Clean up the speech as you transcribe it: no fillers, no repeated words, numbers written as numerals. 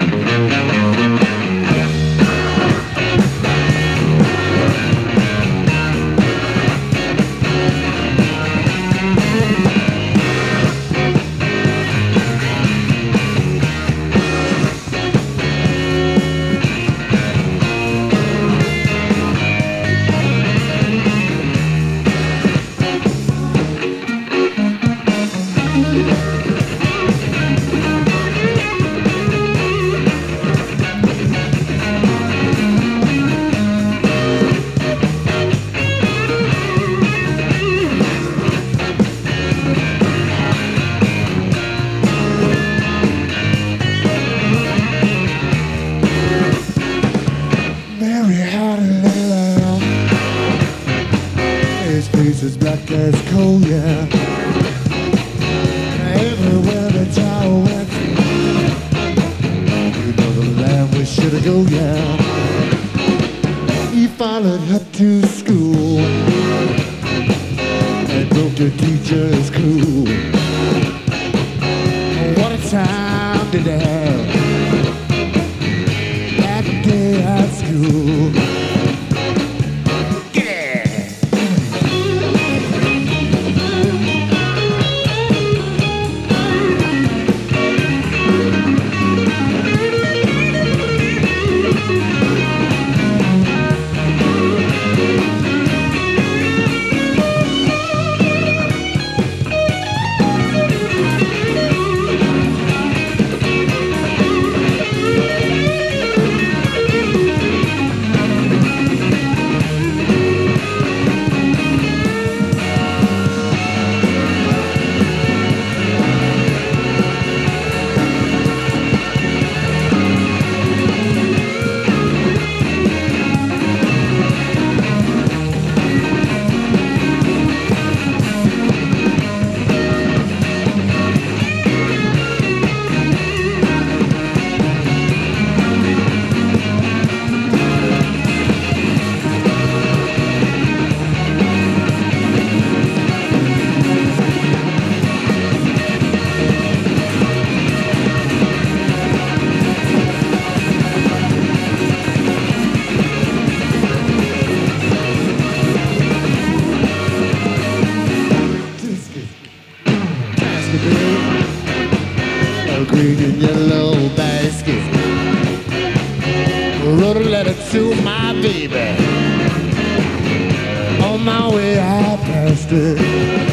Mary had a little lamb. His face is black as coal, yeah. Everywhere the child went, you know the lamb was sure to go, yeah. He followed her to school and broke the teacher's cool. What a time did they have that day at school. A green and yellow basket. Wrote a letter to my baby. On my way I passed it.